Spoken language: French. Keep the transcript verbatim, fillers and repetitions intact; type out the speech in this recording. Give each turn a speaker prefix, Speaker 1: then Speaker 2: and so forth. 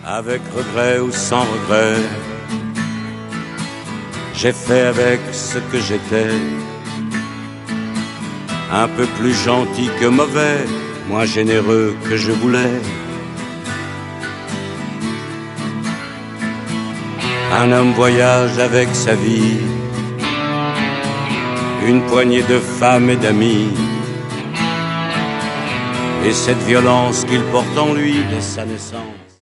Speaker 1: avec regret ou sans regret, j'ai fait avec ce que j'étais, un peu plus gentil que mauvais, moins généreux que je voulais. Un homme voyage avec sa vie, une poignée de femmes et d'amis, et cette violence qu'il porte en lui dès sa naissance.